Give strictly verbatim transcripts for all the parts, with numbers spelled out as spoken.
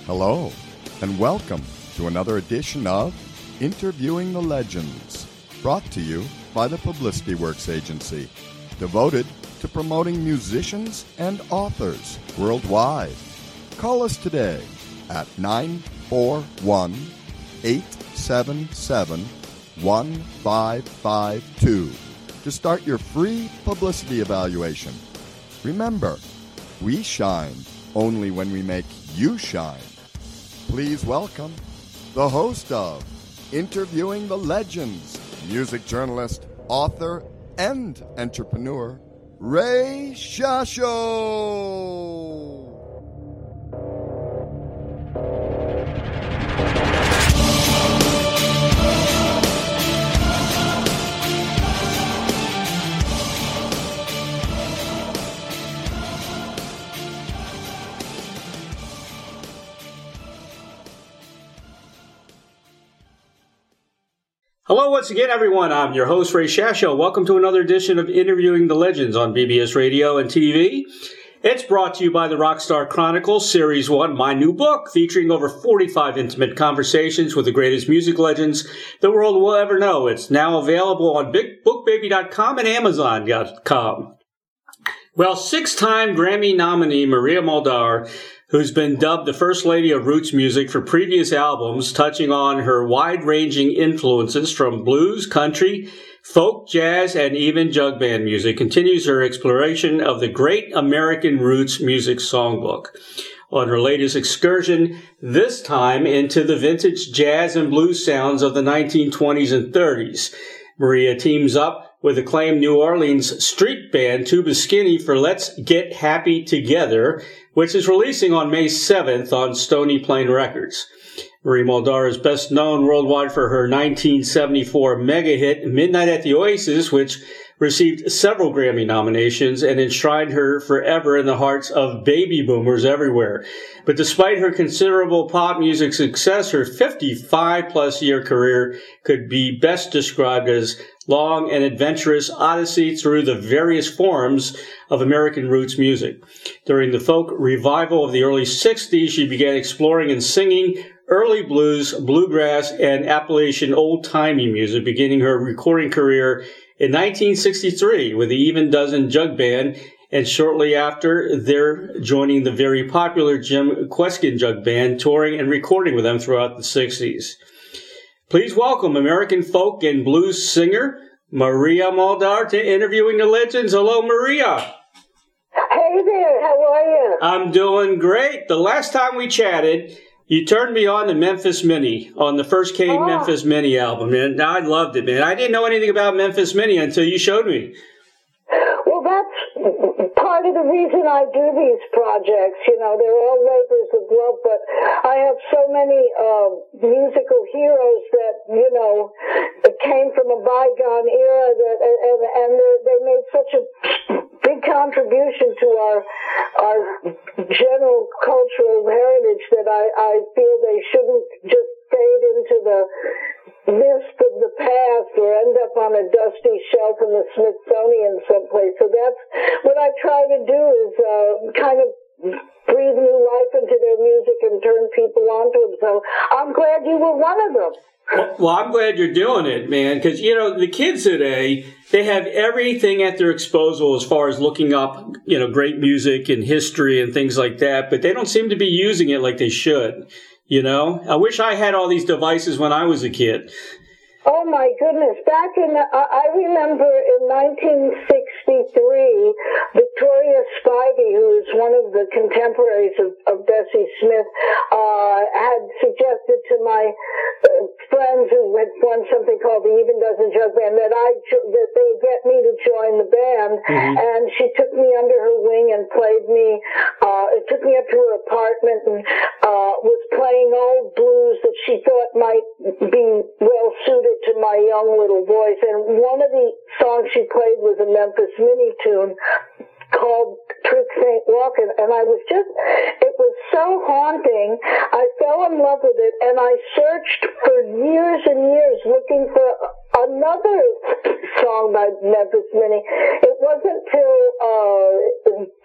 Hello, and welcome to another edition of Interviewing the Legends, brought to you by the Publicity Works Agency, devoted to promoting musicians and authors worldwide. Call us today at nine four one, eight seven seven, one five five two to start your free publicity evaluation. Remember, we shine only when we make you shine. Please welcome the host of Interviewing the Legends, music journalist, author, and entrepreneur, Ray Shasho. Hello once again, everyone. I'm your host, Ray Shasho. Welcome to another edition of Interviewing the Legends on B B S Radio and T V. It's brought to you by the Rockstar Chronicles, Series one, my new book, featuring over forty-five intimate conversations with the greatest music legends the world will ever know. It's now available on big book baby dot com and amazon dot com. Well, six-time Grammy nominee Maria Muldaur, who's been dubbed the First Lady of Roots music for previous albums, touching on her wide-ranging influences from blues, country, folk, jazz, and even jug band music, continues her exploration of the great American roots music songbook. On her latest excursion, this time into the vintage jazz and blues sounds of the nineteen twenties and thirties, Maria teams up with acclaimed New Orleans street band Tuba Skinny for Let's Get Happy Together, which is releasing on May seventh on Stony Plain Records. Maria Muldaur is best known worldwide for her nineteen seventy-four mega hit Midnight at the Oasis, which received several Grammy nominations and enshrined her forever in the hearts of baby boomers everywhere. But despite her considerable pop music success, her fifty-five plus year career could be best described as long and adventurous odyssey through the various forms of American roots music. During the folk revival of the early sixties, she began exploring and singing early blues, bluegrass, and Appalachian old-timey music, beginning her recording career in nineteen sixty-three with the Even Dozen Jug Band, and shortly after, they're joining the very popular Jim Kweskin Jug Band, touring and recording with them throughout the sixties. Please welcome American folk and blues singer Maria Muldaur to Interviewing the Legends. Hello, Maria. Hey there, how are you? I'm doing great. The last time we chatted, you turned me on to Memphis Minnie on the first K oh. Memphis Minnie album, and I loved it, man. I didn't know anything about Memphis Minnie until you showed me. Well, that's part of the reason I do these projects. You know, they're all labors of love, but I have so many uh, musical heroes that, you know, came from a bygone era that, and, and they made such a big contribution to our our general cultural heritage that I, I feel they shouldn't just fade into the mist of the past or end up on a dusty shelf in the Smithsonian someplace. So that's what I try to do, is uh, kind of breathe new life into their music and turn people onto them. So I'm glad you were one of them. Well, well, I'm glad you're doing it, man, because, you know, the kids today, they have everything at their disposal as far as looking up, you know, great music and history and things like that, but they don't seem to be using it like they should, you know? I wish I had all these devices when I was a kid. Oh, my goodness. Back in, the, I remember in nineteen sixty-three, Victoria Spivey, who is one of the contemporaries of, of Bessie Smith, uh, had suggested to my uh, friends who had won something called the Even Dozen Jug Band that I that they get me to join the band. Mm-hmm. And she took me under her wing and played me, uh, it took me up to her apartment and uh, was playing old blues that she thought might be well suited to my young little voice. And one of the songs she played was a Memphis Minnie tune called Tricks Ain't Walking, and I was just, it was so haunting. I fell in love with it, and I searched for years and years looking for another song by Memphis Minnie. It wasn't till uh till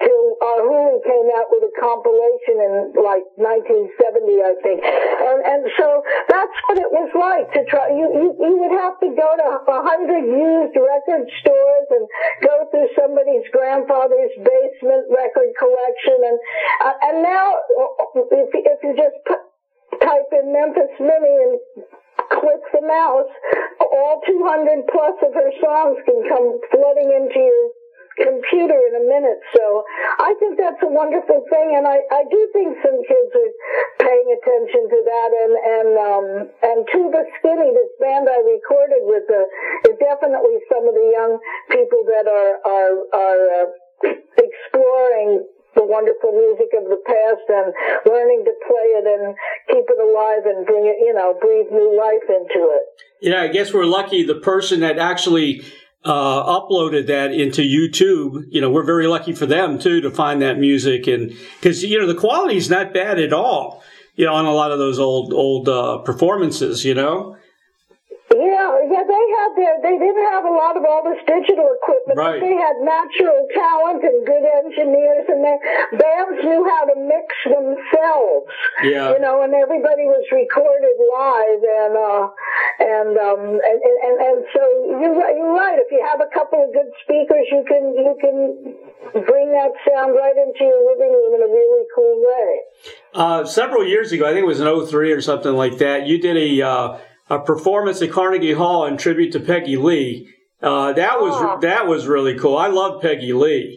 uh, Hulu came out with a compilation in like nineteen seventy, I think, and and so that's what it was like to try. You you, you would have to go to a hundred used record stores and go through somebody's grandfather's basement record collection, and uh, and now if if you just put, type in Memphis Minnie and click the mouse, all two hundred plus of her songs can come flooding into your computer in a minute. So I think that's a wonderful thing, and I, I do think some kids are paying attention to that. And and um, and Tuba Skinny, this band I recorded with, uh, is definitely some of the young people that are are are uh, exploring the wonderful music of the past and learning to play it and keep it alive and bring it, you know, breathe new life into it. Yeah, I guess we're lucky the person that actually uh, uploaded that into YouTube, you know, we're very lucky for them, too, to find that music. And because, you know, the quality is not bad at all, you know, on a lot of those old, old uh, performances, you know. Yeah, yeah, they had their, they didn't have a lot of all this digital equipment, right. But they had natural talent and good engineers, and their bands knew how to mix themselves. Yeah. You know, and everybody was recorded live, and uh, and um, and, and and so you're you're right. If you have a couple of good speakers, you can you can bring that sound right into your living room in a really cool way. Uh, several years ago, I think it was in oh three or something like that, you did a uh, a performance at Carnegie Hall in tribute to Peggy Lee. Uh, that was oh. that was really cool. I love Peggy Lee.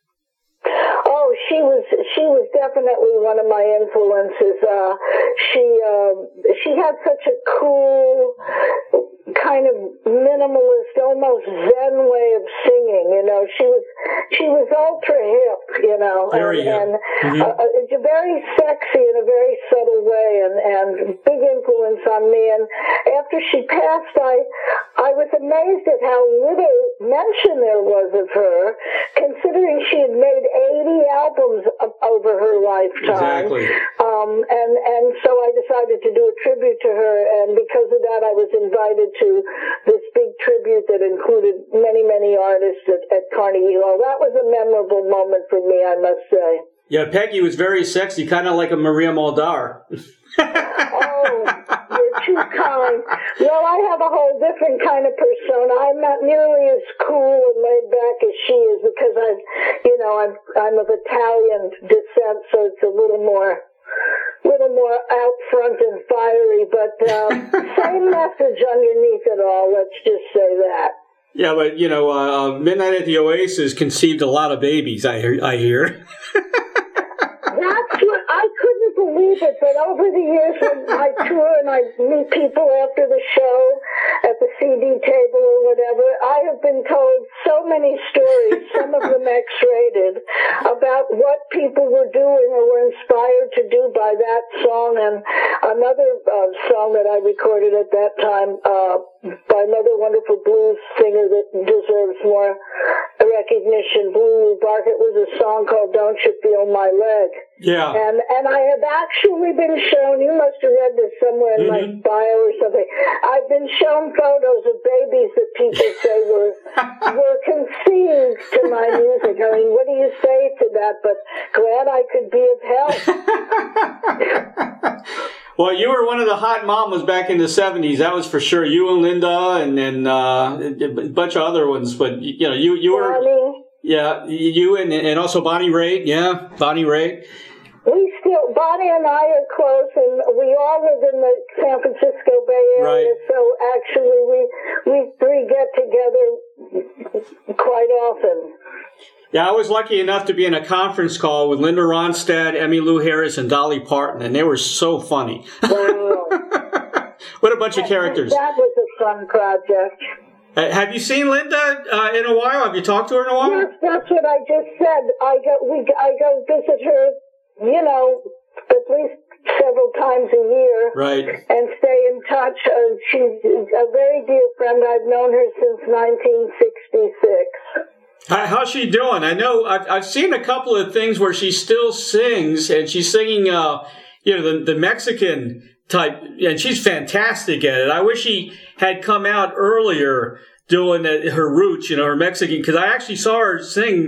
Oh, she was she was definitely one of my influences. Uh, she uh, she had such a cool, kind of minimalist, almost Zen way of singing. You know, she was she was ultra hip. You know, very and, hip. and Mm-hmm. uh, uh, very sexy in a very subtle way, and and big influence on me. And after she passed, I I was amazed at how little mention there was of her, considering she had made eighty albums over her lifetime. Exactly. Um, and, and so I decided to do a tribute to her, and because of that I was invited to this big tribute that included many, many artists at, at Carnegie Hall. That was a memorable moment for me, I must say. Yeah, Peggy was very sexy, kind of like a Maria Muldaur. Oh, you're too kind. Well, I have a whole different kind of persona. I'm not nearly as cool and laid back as she is because I, you know, I'm I'm of Italian descent, so it's a little more, little more out front and fiery. But uh, same message underneath it all. Let's just say that. Yeah, but you know, uh, Midnight at the Oasis conceived a lot of babies. I hear. I hear. That's what I couldn't believe it, but over the years when I tour and I meet people after the show at the C D table or whatever, I have been told so many stories, some of them X-rated, about what people were doing or were inspired to do by that song. And another uh, song that I recorded at that time uh, by another wonderful blues singer that deserves more recognition, Blue Barker, was a song called Don't You Feel My Leg. Yeah. And and I have actually been shown, you must have read this somewhere in mm-hmm. my bio or something, I've been shown photos of babies that people say were were conceived to my music. I mean, what do you say to that? But glad I could be of help. Well, you were one of the hot mamas back in the seventies. That was for sure. You and Linda, and then uh, a bunch of other ones. But you know, you you were Bonnie. Yeah, you and and also Bonnie Raitt. Yeah, Bonnie Raitt. We still, Bonnie and I are close, and we all live in the San Francisco Bay Area. Right. So actually, we we three get together quite often. Yeah, I was lucky enough to be in a conference call with Linda Ronstadt, Emmylou Harris, and Dolly Parton, and they were so funny. Wow. What a bunch of characters. That was a fun project. Uh, have you seen Linda uh, in a while? Have you talked to her in a while? Yes, that's what I just said. I go, we, I go visit her, you know, at least several times a year. Right. And stay in touch. Uh, she's a very dear friend. I've known her since nineteen sixty-six. How, how's she doing? I know I've, I've seen a couple of things where she still sings, and she's singing, uh, you know, the, the Mexican type, and she's fantastic at it. I wish she had come out earlier doing the, her roots, you know, her Mexican, because I actually saw her sing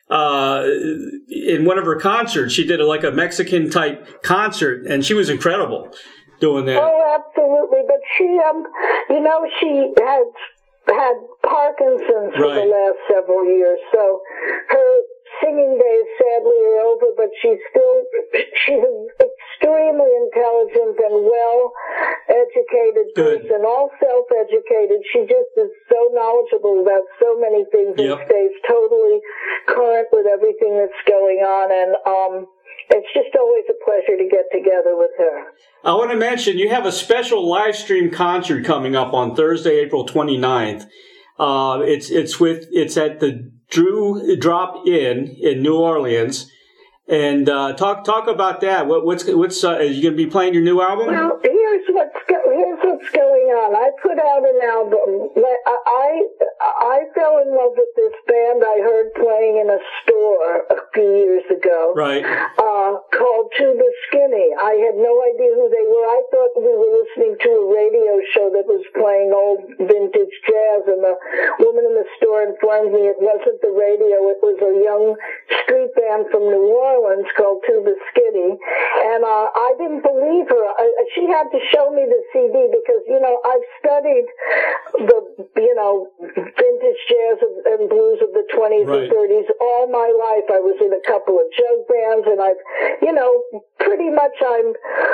uh, in one of her concerts. She did a, like a Mexican type concert, and she was incredible doing that. Oh, absolutely. But she, um, you know, she had had Parkinson's for Right. the last several years, so her singing days sadly are over, but she's still, she's an extremely intelligent and well-educated Good. person, all self-educated. She just is so knowledgeable about so many things Yep. and stays totally current with everything that's going on, and um, it's just always a pleasure to get together with her. I want to mention you have a special live stream concert coming up on Thursday, April twenty-ninth. Uh, it's it's with it's at the Drew Drop Inn in New Orleans, and uh, talk talk about that. What what's what's uh, are you going to be playing your new album? Well, here's what's go- here's what's going on. I put out an album. I, I I fell in love with this band I heard playing in a store a few years ago. Right. Uh, called Tuba Skinny. I had no idea who they were. I thought we were listening to a radio show that was playing old vintage jazz, and the woman in the store informed me it wasn't the radio. It was a young street band from New Orleans called Tuba Skinny, and uh, I didn't believe her. I, she had to show me the C D because, you know, I've studied the, you know, vintage jazz and blues of the twenties Right. and thirties all my life. I was in a couple of jug bands, and I've, you know, pretty much I'm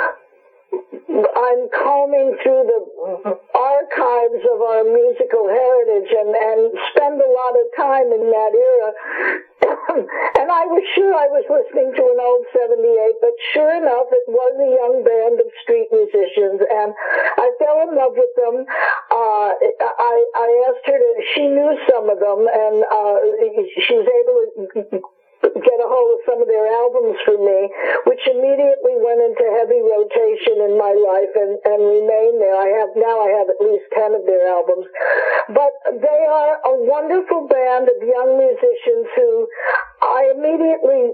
I'm combing through the archives of our musical heritage and, and spend a lot of time in that era. And I was sure I was listening to an old seventy-eight, but sure enough, it was a young band of street musicians, and I fell in love with them. Uh, I, I asked her to, she knew some of them, and uh, she was able to get a hold of some of their albums for me, which immediately went into heavy rotation in my life and, and remain there. I have now I have at least ten of their albums. But they are a wonderful band of young musicians who I immediately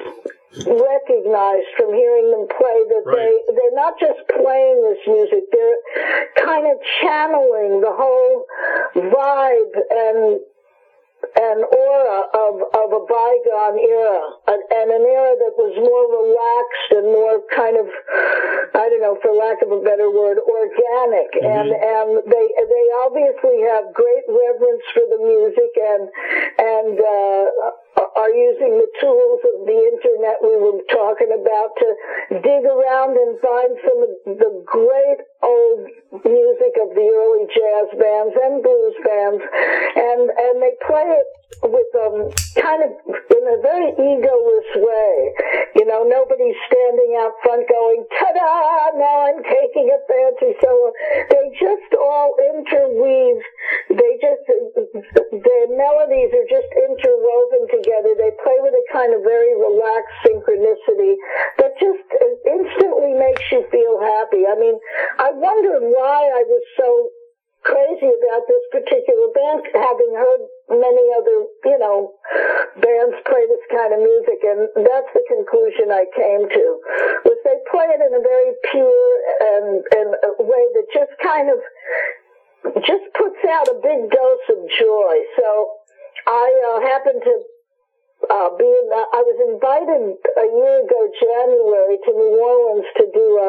recognized from hearing them play that Right. they, they're not just playing this music, they're kind of channeling the whole vibe and an aura of, of a bygone era, and, and an era that was more relaxed and more kind of, I don't know, for lack of a better word, organic. Mm-hmm. And and they they obviously have great reverence for the music and and uh, are using the tools of the internet we were talking about to dig around and find some of the great old music of the early jazz bands and blues bands, and and they play it with um kind of in a very egoless way. You know, nobody's standing out front going, ta-da, now I'm taking a fancy solo. They just all interweave. They just, their melodies are just interwoven together. They play with a kind of very relaxed synchronicity that just instantly makes you feel happy. I mean, I wondered why I was so crazy about this particular band, having heard many other, you know, bands play this kind of music, and that's the conclusion I came to, was they play it in a very pure and, and a way that just kind of just puts out a big dose of joy. So I uh, happened to uh, be in the, I was invited a year ago, January, to New Orleans to do a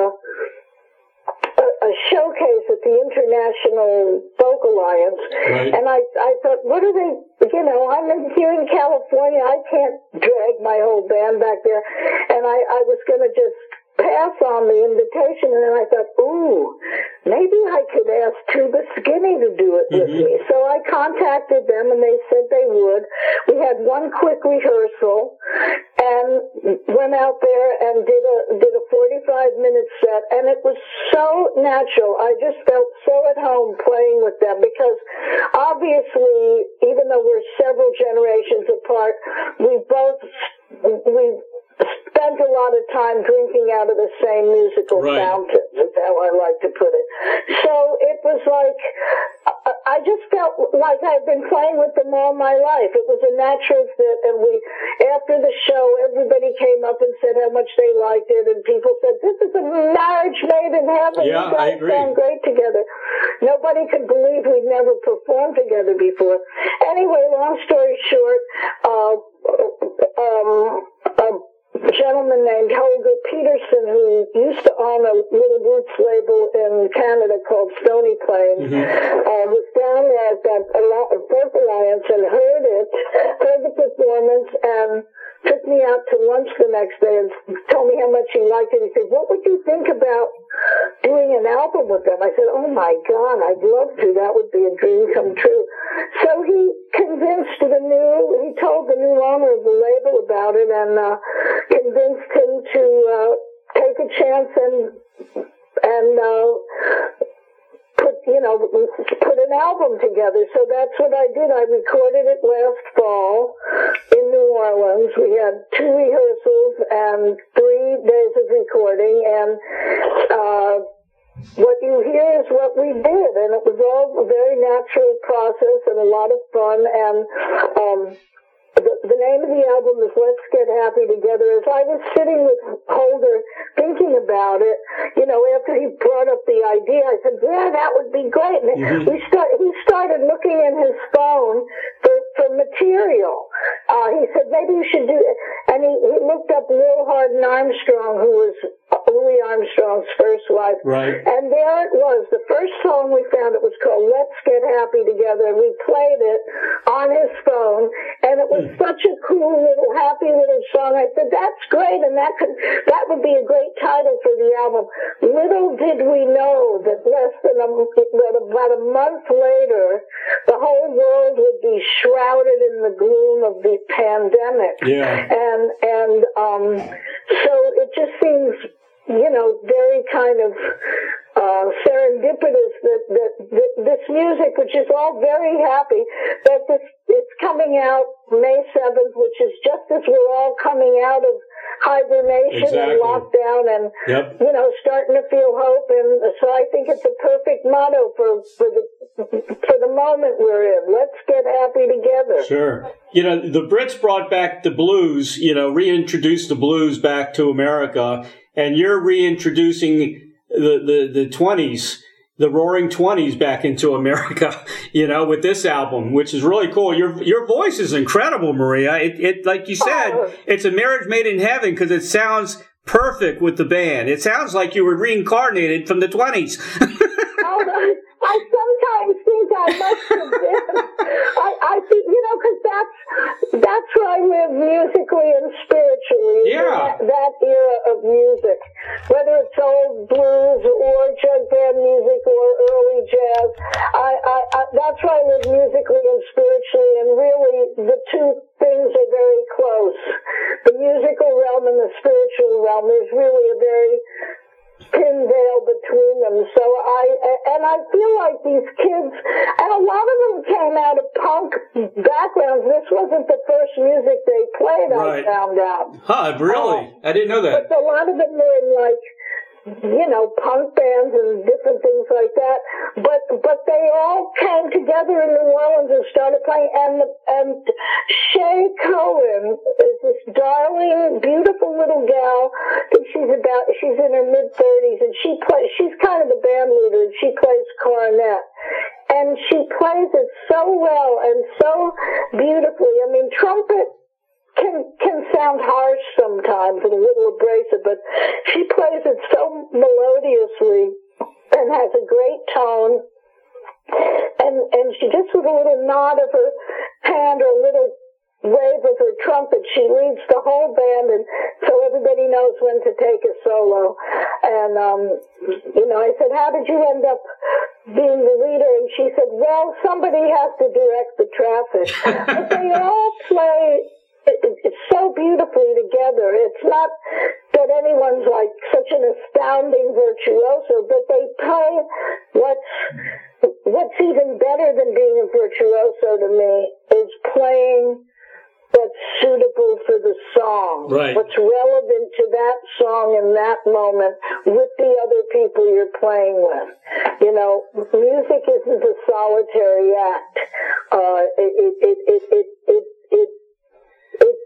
A, a showcase at the International Folk Alliance, Right. and I I thought, what are they? You know, I'm in, here in California. I can't drag my whole band back there, and I I was going to just pass on the invitation, and then I thought, ooh, maybe I could ask Tuba Skinny to do it with Mm-hmm. me. So I contacted them, and they said they would. We had one quick rehearsal, and went out there and did a did a forty-five minute set, and it was so natural. I just felt so at home playing with them because obviously, even though we're several generations apart, we both we spent a lot of time drinking out of the same musical Right. fountain, is how I like to put it. So it was like, I just felt like I'd been playing with them all my life. It was a natural fit, and we, after the show, everybody came up and said how much they liked it, and people said, this is a marriage made in heaven. Yeah, you I guys agree. sound great together. Nobody could believe we'd never performed together before. Anyway, long story short, uh, um, a gentleman named Holger Peterson, who used to own a little roots label in Canada called Stony Plain, mm-hmm. uh, was down there at that Folk Alliance and heard it, heard the performance, and took me out to lunch the next day and told me how much he liked it. He said, what would you think about doing an album with them? I said, oh my God, I'd love to. That would be a dream come true. So he convinced the new, he told the new owner of the label about it and uh, convinced him to uh, take a chance and, and uh, put, you know, put an album together. So that's what I did. I recorded it last fall in New Orleans. We had two rehearsals and three days of recording, and uh, what you hear is what we did, and it was all a very natural process and a lot of fun, and um, the, the name of the album is Let's Get Happy Together. As I was sitting with Holder thinking about it, you know, after he brought up the idea, I said, yeah, that would be great. And mm-hmm. we start, he started looking in his phone for, for material. Uh, he said, maybe you should do it. And he, he looked up Lil Hardin Armstrong, who was Louis Armstrong's first wife. Right. And there it was. The first song we found, it was called Let's Get Happy Together. And we played it on his phone, and it was mm. such a cool little, happy little song. I said, that's great, and that could, that would be a great title for the album. Little did we know that less than a, that about a month later, the whole world would be shrouded in the gloom of the pandemic. Yeah. And, and, um, so it just seems, you know, very kind of uh, serendipitous that, that, that this music, which is all very happy, that this it's coming out May seventh, which is just as we're all coming out of hibernation exactly. and lockdown and, yep. you know, starting to feel hope. And so I think it's a perfect motto for, for the for the moment we're in. Let's get happy together. Sure. You know, the Brits brought back the blues, you know, reintroduced the blues back to America. And you're reintroducing the, the, the twenties, the roaring twenties back into America, you know, with this album, which is really cool. Your your voice is incredible, Maria. It, it like you said, oh. it's a marriage made in heaven because it sounds perfect with the band. It sounds like you were reincarnated from the twenties. oh, I sometimes think I must have been. I, I think, you know, because that's, that's where I live musically and spiritually. Yeah. That, that era of music. Whether it's old blues or jug band music or early jazz, I, I, I, that's where I live musically and spiritually, and really the two things are very close. The musical realm and the spiritual realm, there's really a very thin veil between them. So I, and I feel like these kids, and a lot of them came out of punk backgrounds. This wasn't the first music they played, right. I found out. Huh, really? Uh, I didn't know that. But a lot of them were in like, you know, punk bands and different things like that. But but they all came together in New Orleans and started playing. And and Shay Cohen is this darling, beautiful little gal. I think she's about she's in her mid thirties, and she plays. She's kind of the band leader, and she plays cornet. And she plays it so well and so beautifully. I mean, trumpet can can sound harsh sometimes and a little abrasive, but she plays it so melodiously and has a great tone. And and she just with a little nod of her hand or a little wave of her trumpet, she leads the whole band, and so everybody knows when to take a solo. And um, you know, I said, how did you end up being the leader? And she said, well, somebody has to direct the traffic. But they all play it's so beautifully together. It's not that anyone's like such an astounding virtuoso, but they play what's what's even better than being a virtuoso to me is playing what's suitable for the song. Right. What's relevant to that song in that moment with the other people you're playing with. You know, music isn't a solitary act. Uh, it, it, it, it, it, it, it It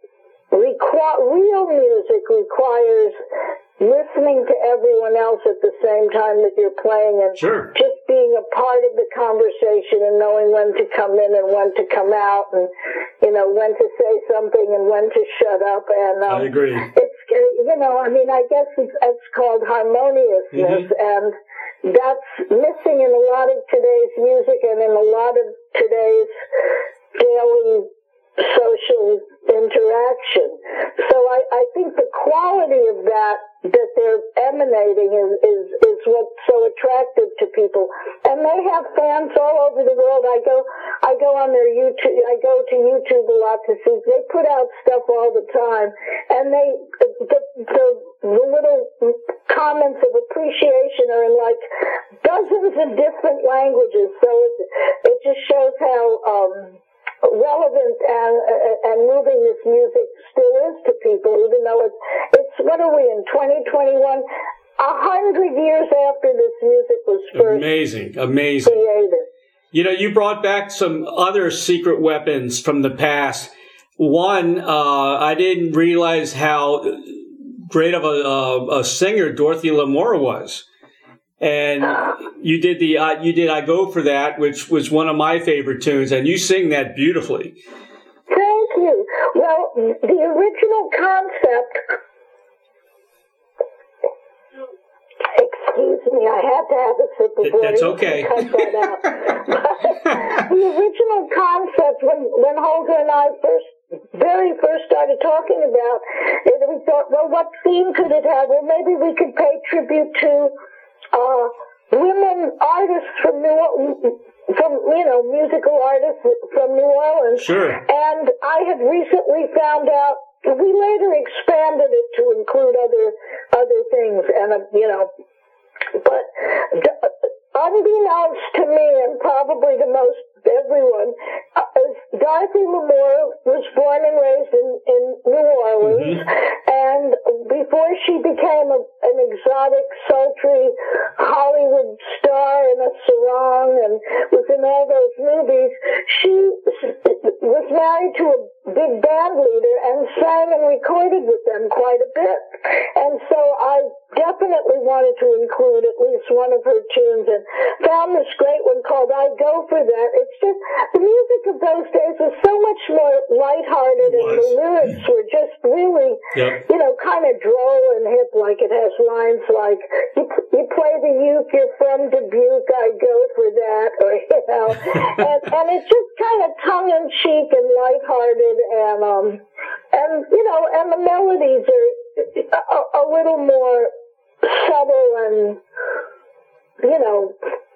requ- real music requires listening to everyone else at the same time that you're playing, and sure. just being a part of the conversation and knowing when to come in and when to come out. And you know, when to say something and when to shut up. And um, I agree. It's, you know, I mean, I guess it's, it's called harmoniousness, mm-hmm. and that's missing in a lot of today's music and in a lot of today's daily social interaction. So I, I think the quality of that that they're emanating is, is, is what's so attractive to people. And they have fans all over the world. I go I go on their YouTube I go to YouTube a lot to see. They put out stuff all the time, and they the the, the little comments of appreciation are in like dozens of different languages. So it it just shows how um relevant and and moving this music still is to people, even though it's it's what are we in twenty twenty-one? A hundred years after this music was first amazing, amazing created. You know, you brought back some other secret weapons from the past. One, uh, I didn't realize how great of a, a, a singer Dorothy Lamour was. And you did the uh, you did I Go For That, which was one of my favorite tunes, and you sing that beautifully. Thank you. Well, the original concept. Excuse me, I had to have a sip of water. That's okay. Cut that out. The original concept, when when Holger and I first. very first started talking about it, we thought, well, what theme could it have? Well, maybe we could pay tribute to uh, women artists from New from you know musical artists from New Orleans. Sure. And I had recently found out. We later expanded it to include other other things, and uh, you know, but. Uh, Unbeknownst to me, and probably to most everyone, uh, Dorothy Lamour was born and raised in, in New Orleans, mm-hmm. and before she became a, an exotic, sultry Hollywood star in a sarong and was in all those movies, she was married to a big band leader and sang and recorded with them quite a bit. And so I definitely wanted to include at least one of her tunes, and found this great one called I Go For That. It's just, the music of those days was so much more lighthearted, and the lyrics were just really, yep. you know, kind of droll and hip, like it has lines like, you, you play the uke, you're from Dubuque, I go for that, or, you know, and, and it's just kind of tongue-in-cheek and lighthearted, and, um, and, you know, and the melodies are a, a little more subtle and, you know,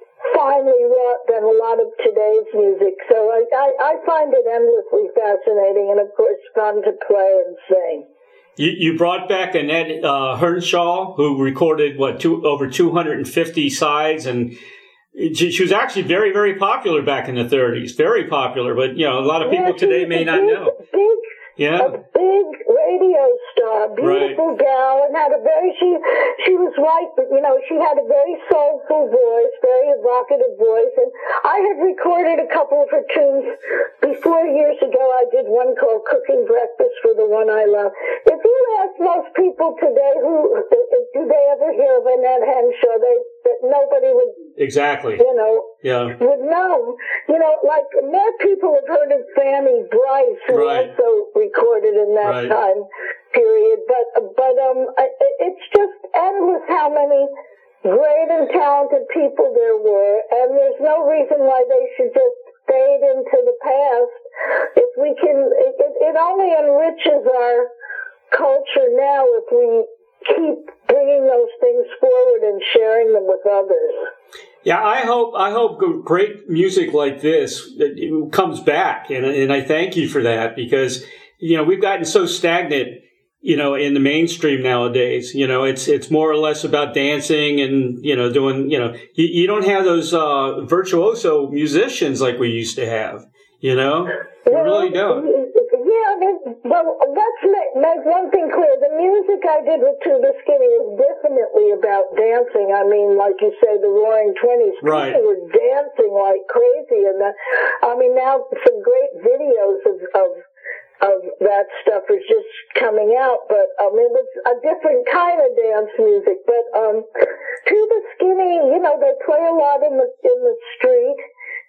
finely wrought than a lot of today's music. So I, I, I find it endlessly fascinating and, of course, fun to play and sing. You, you brought back Annette uh, Henshaw, who recorded, what, two, over two hundred fifty sides, and she, she was actually very, very popular back in the thirties. Very popular, but, you know, a lot of people yeah, today may not big, know. Big, yeah. A big radio star, beautiful right. gal, and had a very, she she was white, but, you know, she had a very soulful voice, very evocative voice, and I had recorded a couple of her tunes before years ago. I did one called Cooking Breakfast for the One I Love. If you ask most people today who, do they ever hear of Annette Henshaw, they, that nobody would, exactly, you know, yeah. would know. You know, like, more people have heard of Fanny Brice, who right. also recorded in that right. time period, but but um, it's just endless how many great and talented people there were, and there's no reason why they should just fade into the past. If we can, it, it only enriches our culture now if we keep bringing those things forward and sharing them with others. Yeah, I hope I hope great music like this comes back, and and I thank you for that, because, you know, we've gotten so stagnant, you know, in the mainstream nowadays. You know, it's it's more or less about dancing and, you know, doing, you know, you, you don't have those uh, virtuoso musicians like we used to have. You know, you well, really don't. Yeah, well, let's make, make one thing clear. The music I did with Tuba Skinny is definitely about dancing. I mean, like you say, the Roaring Twenties. Right. People were dancing like crazy, and that, I mean, now some great videos of of of that stuff is just coming out. But um, it was a different kind of dance music. But um, Tuba Skinny, you know, they play a lot in the in the street.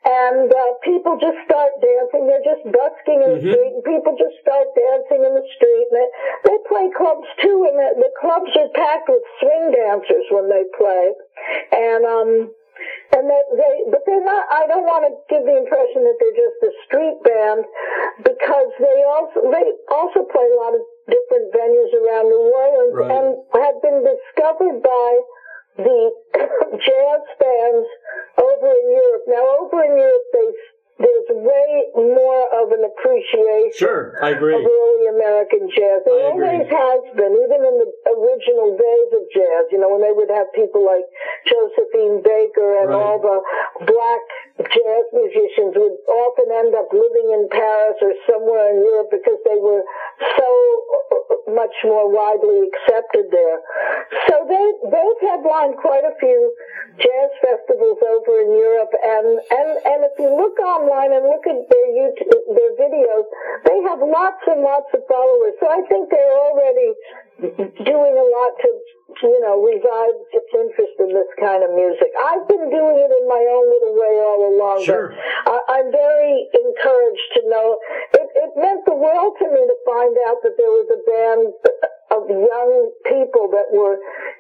and uh, people just start dancing. They're just busking in the Mm-hmm. street, and people just start dancing in the street. And they, they play clubs too, and the, the clubs are packed with swing dancers when they play. And um, and they, they, but they're not. I don't want to give the impression that they're just a street band, because they also they also play a lot of different venues around New Orleans, Right. and have been discovered by the jazz fans over in Europe. Now, over in Europe, they, there's way more of an appreciation Sure, I agree. of early American jazz. There I agree. always has been, even in the original days of jazz, you know, when they would have people like Josephine Baker and Right. all the black jazz musicians would often end up living in Paris or somewhere in Europe because they were so much more widely accepted there. So they, they've headlined quite a few jazz festivals over in Europe, and, and, and if you look online and look at their YouTube, their videos, they have lots and lots of followers. So I think they're already doing a lot to, you know, revive its interest in this kind of music. I've been doing it in my own little way all along. Sure. But I, I'm very encouraged to know. It, it meant the world to me to find out that there was a band of young people that were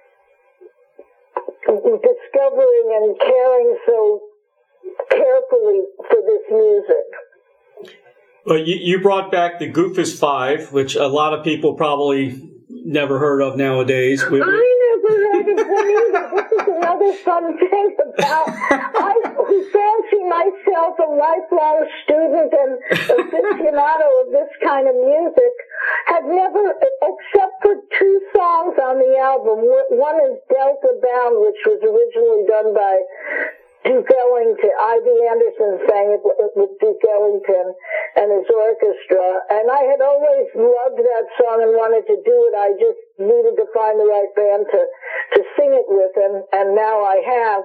discovering and caring so carefully for this music. Well, you, you brought back the Goofus Five, which a lot of people probably never heard of nowadays. We, we, I never heard of them either. This is another fun thing about I, who fancy myself a lifelong student and aficionado of this kind of music, had never, except for two songs on the album. One is Delta Bound, which was originally done by Duke Ellington. Ivy Anderson sang it with Duke Ellington and his orchestra. And I had always loved that song and wanted to do it. I just needed to find the right band to, to sing it with, and, and now I have.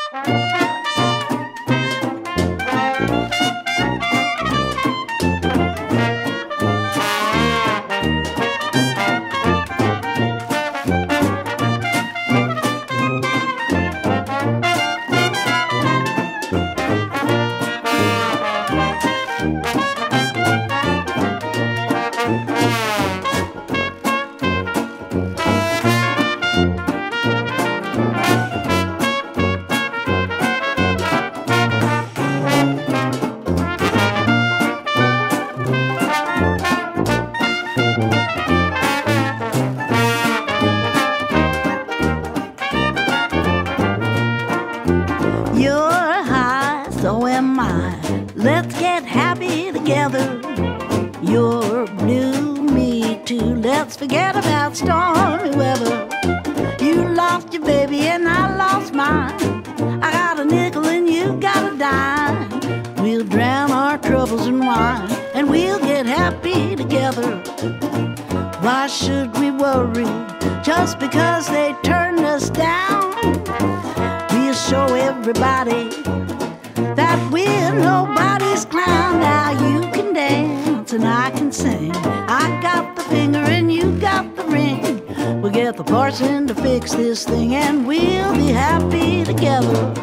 Let's get happy together. You're blue, me too. Let's forget about stormy weather. You lost your baby and I lost mine. I got a nickel and you got a dime. We'll drown our troubles in wine and we'll get happy together. Why should we worry just because they turned us down? We'll show everybody that we're nobody's clown. Now you can dance and I can sing. I got the finger and you got the ring. We'll get the parson to fix this thing and we'll be happy together.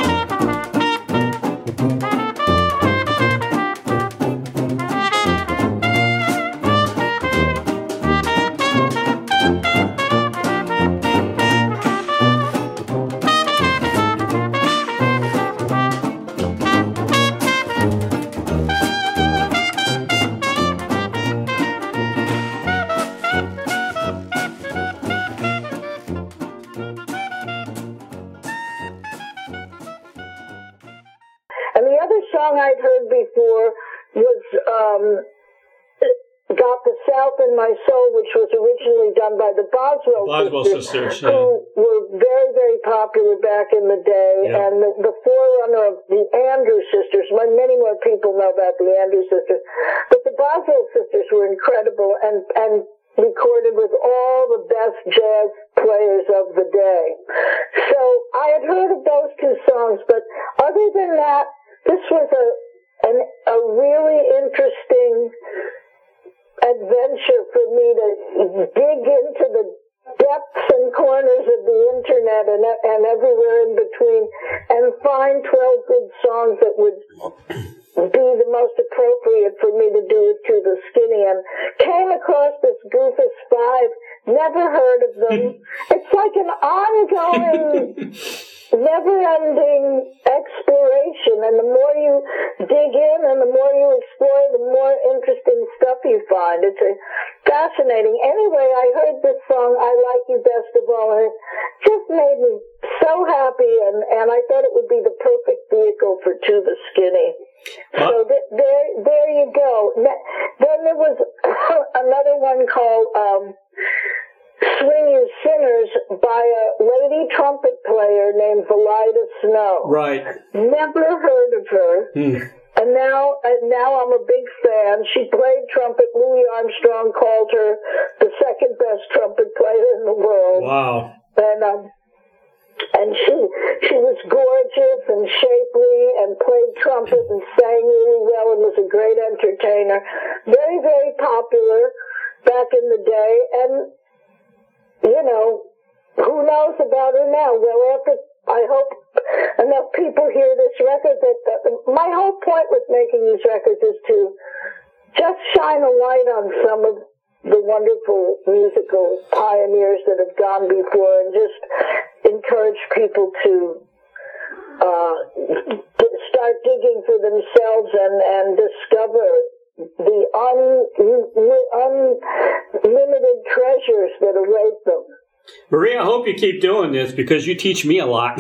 Song I'd heard before was um, Got the South in My Soul, which was originally done by the Boswell, Boswell sisters, sisters yeah. who were very, very popular back in the day, yeah. and the, the forerunner of the Andrews Sisters. Many more people know about the Andrews Sisters, but the Boswell sisters were incredible and, and recorded with all the best jazz players of the day. So I had heard of those two songs, but other than that, this was a an, a really interesting adventure for me to dig into the depths and corners of the internet and and everywhere in between, and find twelve good songs that would be the most appropriate for me to do with To the Skinny, and came across this Goofus Five. Never heard of them. It's like an ongoing, never-ending exploration, and the more you dig in and the more you explore, the more interesting stuff you find. It's a fascinating. Anyway, I heard this song, I Like You Best of All, and it just made me so happy, and, and I thought it would be the perfect vehicle for To the Skinny. So th- there, there you go. Then there was another one called um, Swing You Sinners by a lady trumpet player named Valida Snow. Right. Never heard of her. Hmm. And now, and now I'm a big fan. She played trumpet. Louis Armstrong called her the second best trumpet player in the world. Wow. And um, and she she was gorgeous and shapely and played trumpet and sang really well and was a great entertainer. Very, very popular back in the day. And, you know, who knows about her now? Well, after, I hope enough people hear this record that, that my whole point with making these records is to just shine a light on some of the wonderful musical pioneers that have gone before, and just encourage people to uh, start digging for themselves and, and discover the un, unlimited treasures that await them. Maria, I hope you keep doing this because you teach me a lot.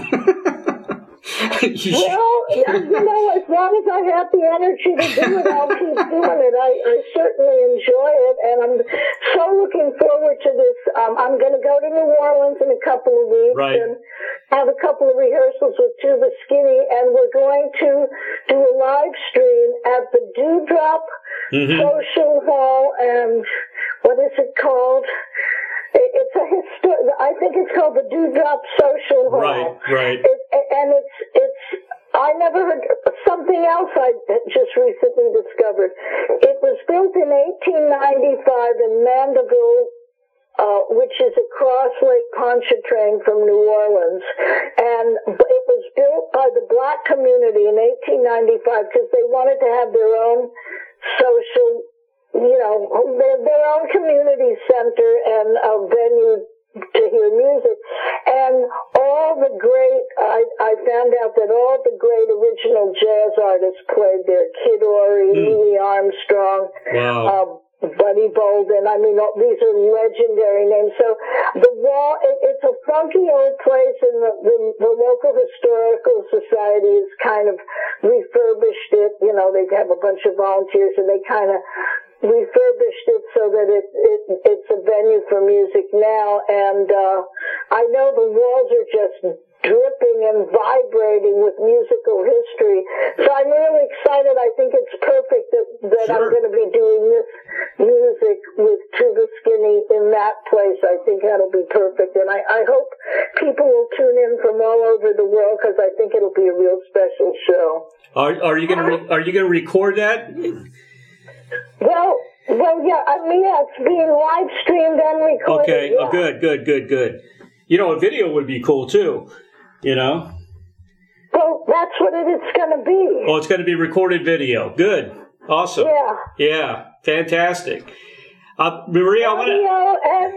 Well, you know, as long as I have the energy to do it, I'll keep doing it. I, I certainly enjoy it, and I'm so looking forward to this. Um, I'm going to go to New Orleans in a couple of weeks right. and have a couple of rehearsals with To the Skinny, and we're going to do a live stream at the Dewdrop mm-hmm. Social Hall, and what is it called? It's a histo- I think it's called the Dewdrop Social Hall. Right, right. It, and it's, it's, I never heard something else I just recently discovered. It was built in eighteen ninety-five in Mandeville, uh, which is across Lake Pontchartrain from New Orleans. And it was built by the black community in eighteen ninety-five because they wanted to have their own social, you know, their, their own community center and a venue to hear music. And all the great, I, I found out that all the great original jazz artists played there. Kid Ory, mm. Louis Armstrong, wow. um, Buddy Bolden. I mean, these are legendary names. So the wall, it, it's a funky old place, and the, the, the local historical society has kind of refurbished it. You know, they have a bunch of volunteers, and they kind of refurbished it so that it, it it's a venue for music now. And uh, I know the walls are just dripping and vibrating with musical history. So I'm really excited. I think it's perfect that, that sure. I'm going to be doing this music with To the Skinny in that place. I think that'll be perfect. And I, I hope people will tune in from all over the world, because I think it'll be a real special show. Are, are you going to re- are you going to record that? Well, well, yeah, I mean, yeah, it's being live streamed and recorded. Okay, yeah. oh, good, good, good, good. You know, a video would be cool, too, you know? Well, that's what it is going to be. Oh, it's going to be recorded video. Good. Awesome. Yeah. Yeah, fantastic. Uh, Maria, Audio I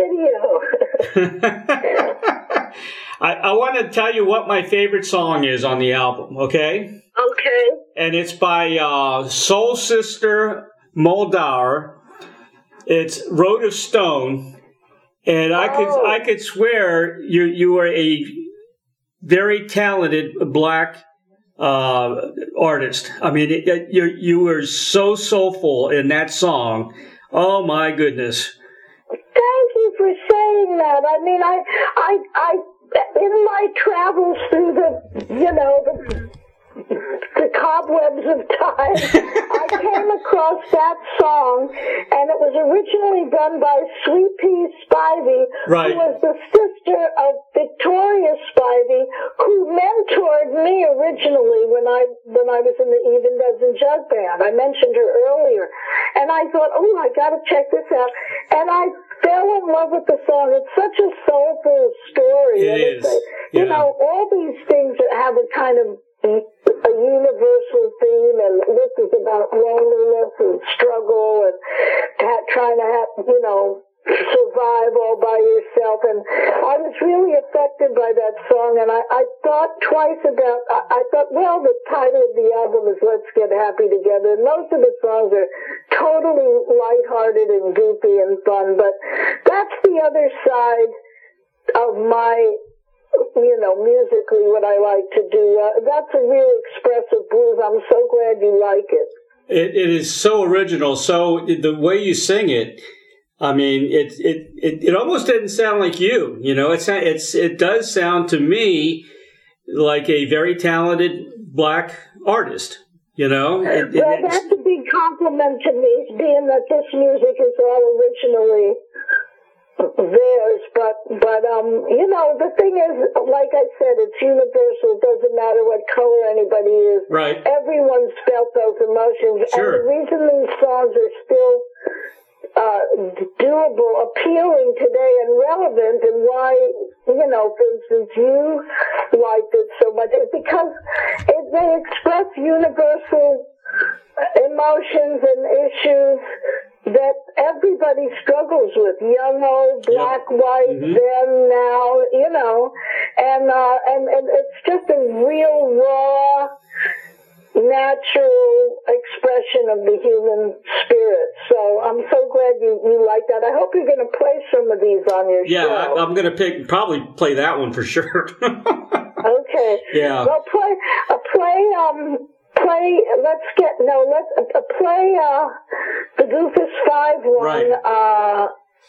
and video. I, I want to tell you what my favorite song is on the album, okay? Okay. And it's by uh, Soul Sister Muldaur. It's Road of Stone, and I could oh. I could swear you you were a very talented black uh, artist. I mean, it, it, you you were so soulful in that song. Oh my goodness! Thank you for saying that. I mean, I I I in my travels through the you know the. the cobwebs of time, I came across that song, and it was originally done by Sweet Pea Spivey, right. who was the sister of Victoria Spivey, who mentored me originally when I when I was in the Even Dozen Jug Band. I mentioned her earlier, and I thought, oh, I got to check this out, and I fell in love with the song. It's such a soulful story. It and is. It's a, you Yeah. know, all these things that have a kind of a universal theme, and this is about loneliness and struggle and ha- trying to have, you know, survive all by yourself. And I was really affected by that song, and I, I thought twice about, I, I thought, well, the title of the album is Let's Get Happy Together, and most of the songs are totally lighthearted and goofy and fun, but that's the other side of my, you know, musically what I like to do. Uh, that's a real expressive blues. I'm so glad you like it. It, it is so original. So the way you sing it, I mean, it, it, it, it almost didn't sound like you, you know, it's, it's, it does sound to me like a very talented black artist, you know. It, well, it, that's a big compliment to me, being that this music is all originally theirs, but, but, um, you know, the thing is, like I said, it's universal. It doesn't matter what color anybody is. Right. Everyone's felt those emotions. Sure. And the reason these songs are still, uh, doable, appealing today and relevant, and why, you know, for instance, you liked it so much, is because it, they express universal emotions and issues that everybody struggles with, young, old, black, yep. white, mm-hmm. then, now, you know, and, uh, and, and it's just a real raw, natural expression of the human spirit. So I'm so glad you, you like that. I hope you're going to play some of these on your yeah, show. Yeah, I'm going to pick, probably play that one for sure. Okay. Yeah. Well, play, uh, play, um, Play, let's get, no, let's uh, play uh, the Goofus Five one. Right. Uh,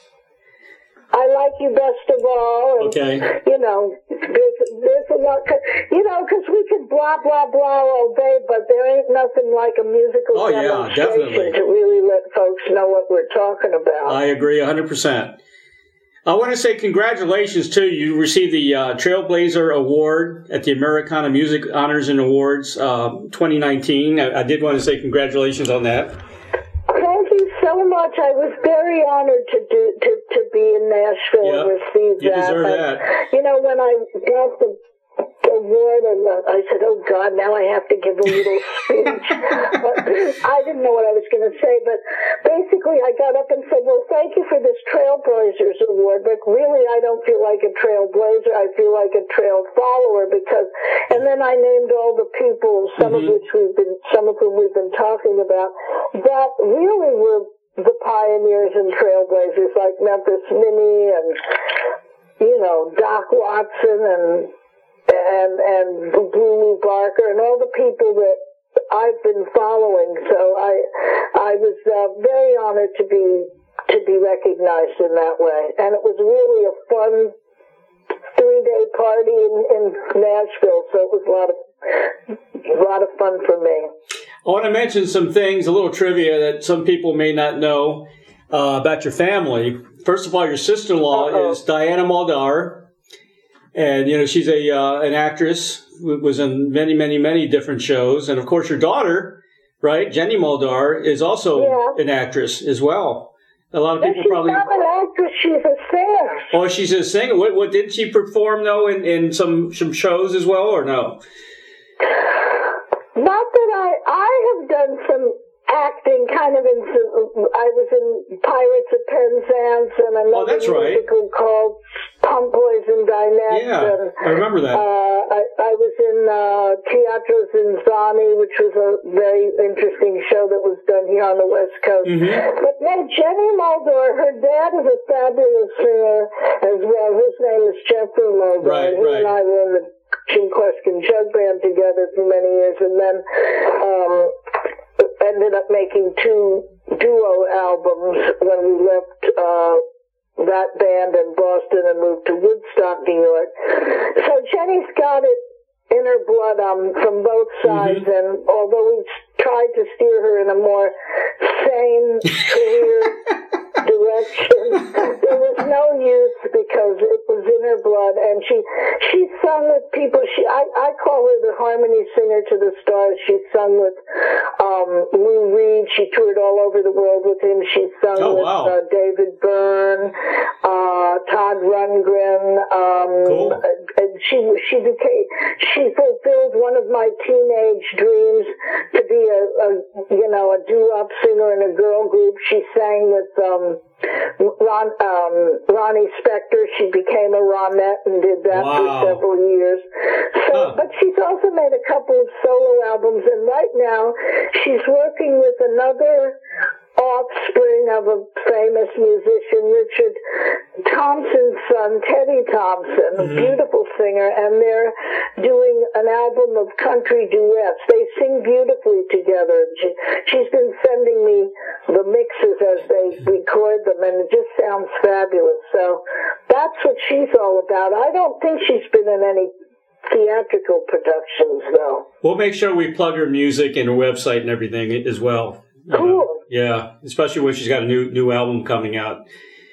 I Like You Best of All. And, okay. You know, there's, there's a lot, you know, because we could blah, blah, blah all day, but there ain't nothing like a musical oh, demonstration yeah, definitely. to really let folks know what we're talking about. I agree one hundred percent. I want to say congratulations, too. You received the uh, Trailblazer Award at the Americana Music Honors and Awards uh, twenty nineteen. I, I did want to say congratulations on that. Thank you so much. I was very honored to do to, to be in Nashville yep. and receive you that. You deserve and, that. You know, when I got the award, and uh, I said, oh, God, now I have to give a little speech. But I didn't know what I was going to say, but basically I got up and said, well, thank you for this Trailblazers Award, but really I don't feel like a trailblazer. I feel like a trail follower, because, and then I named all the people, some mm-hmm. of which we've been, some of whom we've been talking about, that really were the pioneers and trailblazers, like Memphis Minnie and, you know, Doc Watson and and and Blue Barker and all the people that I've been following. So I I was uh, very honored to be to be recognized in that way, and it was really a fun three day party in, in Nashville. So it was a lot of a lot of fun for me. I want to mention some things, a little trivia that some people may not know uh, about your family. First of all, your sister-in-law Uh-oh. is Diana Muldaur. And, you know, she's a uh, an actress, was in many, many, many different shows. And, of course, your daughter, right, Jenny Muldaur, is also yeah. an actress as well. A lot of people she's probably... She's not an actress, she's a singer. Oh, she's a singer. What, what did she perform, though, in, in some, some shows as well, or no? Not that I... I have done some acting, kind of in some... I was in Pirates of Penzance and another oh, that's right. musical called Pump Boys and Dinettes. Yeah, and, I remember that. Uh, I, I was in uh, Teatro Zinzani, which was a very interesting show that was done here on the West Coast. Mm-hmm. But then Jenny Muldaur, her dad is a fabulous singer as well. His name is Jeffrey Muldaur. Right, he right. and I were in the Jim Kweskin Jug Band together for many years, and then um, ended up making two duo albums when we left uh, that band in Boston and moved to Woodstock, New York. So Jenny's got it in her blood um, from both sides, mm-hmm. and although we tried to steer her in a more sane career direction. There was no use because it was in her blood, and she she sung with people. She I, I call her the harmony singer to the stars. She sung with um, Lou Reed. She toured all over the world with him. She sung oh, with wow. uh, David Byrne, uh, Todd Rundgren. Um, cool. And she she became she fulfilled one of my teenage dreams to be a, a you know a doo-wop singer in a girl group. She sang with um, Ron, um, Ronnie Spector. She became a Ronette and did that wow. for several years. So, huh. but she's also made a couple of solo albums, and right now she's working with another offspring of a famous musician, Richard Thompson's son, Teddy Thompson, a mm-hmm. beautiful singer, and they're doing an album of country duets. They sing beautifully together. She, she's been sending me the mixes as they record them, and it just sounds fabulous. So that's what she's all about. I don't think she's been in any theatrical productions, though. We'll make sure we plug her music and her website and everything as well. Cool. You know? Yeah, especially when she's got a new new album coming out.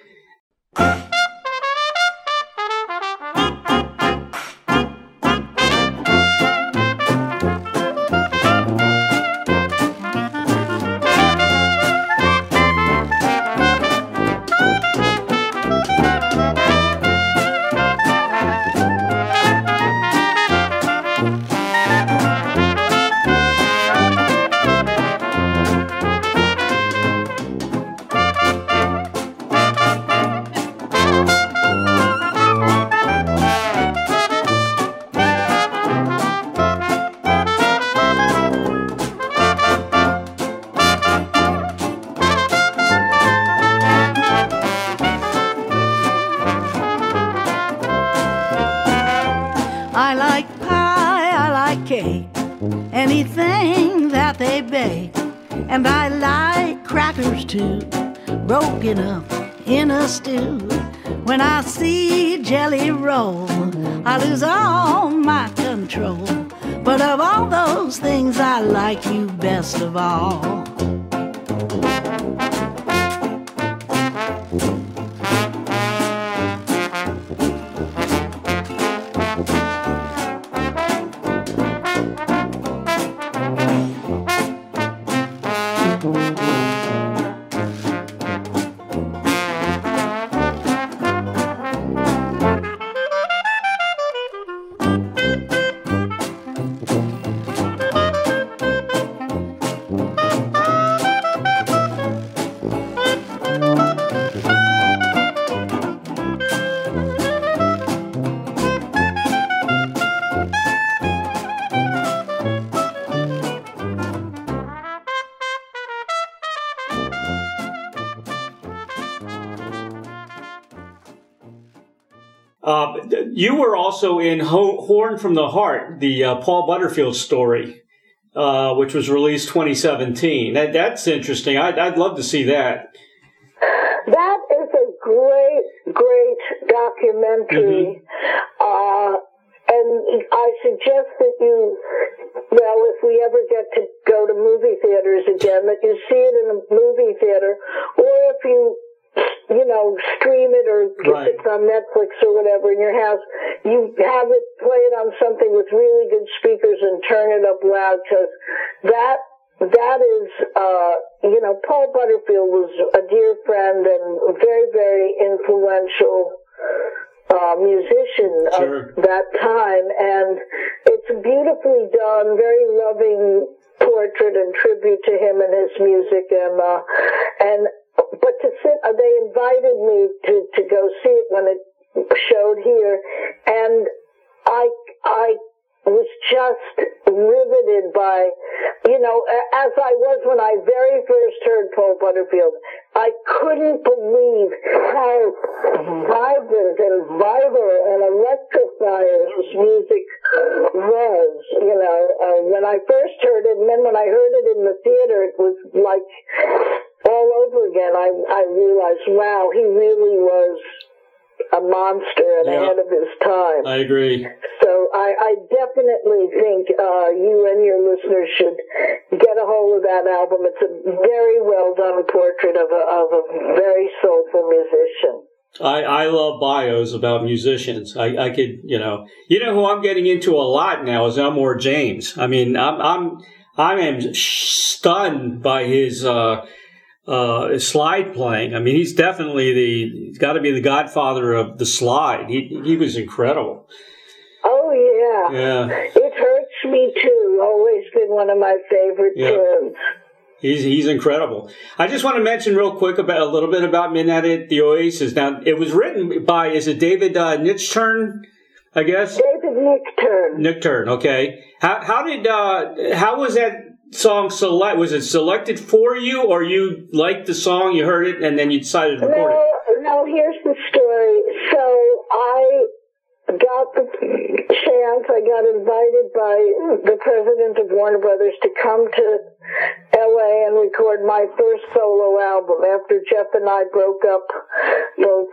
I like pie, I like cake, anything that they bake. And I like crackers too, broken up in a stew. When I see jelly roll, I lose all my control. But of all those things, I like you best of all. Uh, you were also in Ho- Horn from the Heart, the uh, Paul Butterfield story, uh, which was released twenty seventeen. That, that's interesting. I'd, I'd love to see that. That is a great, great documentary. Mm-hmm. Uh, and I suggest that you, well, if we ever get to go to movie theaters again, that you see it in a movie theater, or if you you know, stream it or if right. it's on Netflix or whatever in your house, you have it, play it on something with really good speakers and turn it up loud, because that, that is, uh, you know, Paul Butterfield was a dear friend and a very, very influential uh, musician sure. of that time, and it's beautifully done, very loving portrait and tribute to him and his music, and, uh, and But to sit, uh, they invited me to, to go see it when it showed here, and I I was just riveted by, you know, as I was when I very first heard Paul Butterfield. I couldn't believe how vibrant and vital and electrifying his music was, you know, uh, when I first heard it, and then when I heard it in the theater, it was like all over again. I, I realized, wow, he really was a monster and yeah. ahead of his time. I agree. So I, I definitely think uh, you and your listeners should get a hold of that album. It's a very well done portrait of a, of a very soulful musician. I, I love bios about musicians. I, I could, you know, you know who I'm getting into a lot now is Elmore James. I mean, I'm, I'm, I am stunned by his, uh, uh, slide playing. I mean, he's definitely the, he's got to be the godfather of the slide. He, he was incredible. Oh, yeah. Yeah. It Hurts Me Too. Always been one of my favorite yeah. tunes. He's he's incredible. I just want to mention real quick about a little bit about Midnight at the Oasis. Now, it was written by, is it David uh, Nichtern, I guess? David Nichtern. Nichtern, okay. How how did uh how was that song select? Was it selected for you, or you liked the song, you heard it, and then you decided to record no, it? No, here's the story. So I got the chance, I got invited by the president of Warner Brothers to come to L A and record my first solo album after Jeff and I broke up both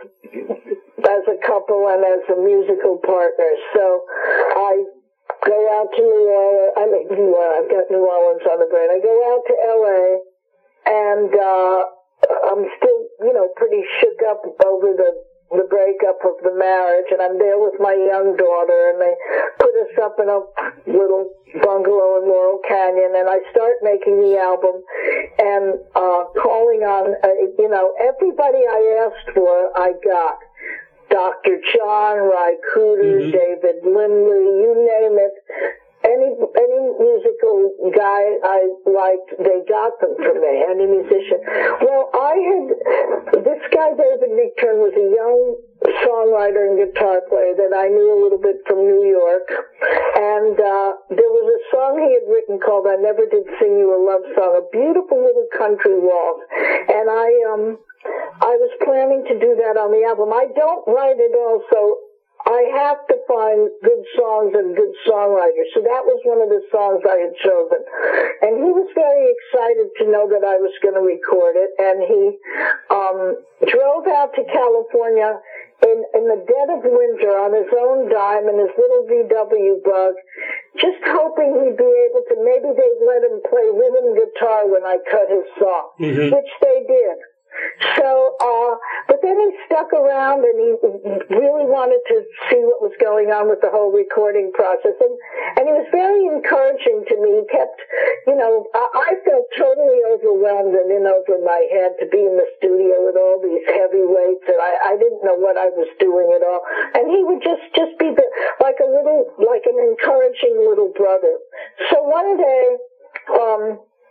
as a couple and as a musical partner. So I go out to New Orleans, I mean, well, I've got New Orleans on the brain. I go out to L A and uh, I'm still, you know, pretty shook up over the the breakup of the marriage, and I'm there with my young daughter, and they put us up in a little bungalow in Laurel Canyon, and I start making the album and uh, calling on, uh, you know, everybody I asked for, I got. Doctor John, Ry Cooder, mm-hmm. David Lindley, you name it. Any any musical guy I liked, they got them for me, any musician. Well, I had, this guy David Nichtern was a young songwriter and guitar player that I knew a little bit from New York, and uh, there was a song he had written called I Never Did Sing You a Love Song, a beautiful little country waltz, and I, um, I was planning to do that on the album. I don't write it all, so I have to find good songs and good songwriters. So that was one of the songs I had chosen. And he was very excited to know that I was going to record it. And he um, drove out to California in, in the dead of winter on his own dime in his little V W Bug, just hoping he'd be able to, maybe they'd let him play rhythm guitar when I cut his song, mm-hmm. which they did. So, uh, but then he stuck around and he really wanted to see what was going on with the whole recording process. And, and he was very encouraging to me. He kept, you know, I, I felt totally overwhelmed and in over my head to be in the studio with all these heavy weights, and I, I didn't know what I was doing at all. And he would just, just be the, like a little, like an encouraging little brother. So one day, um,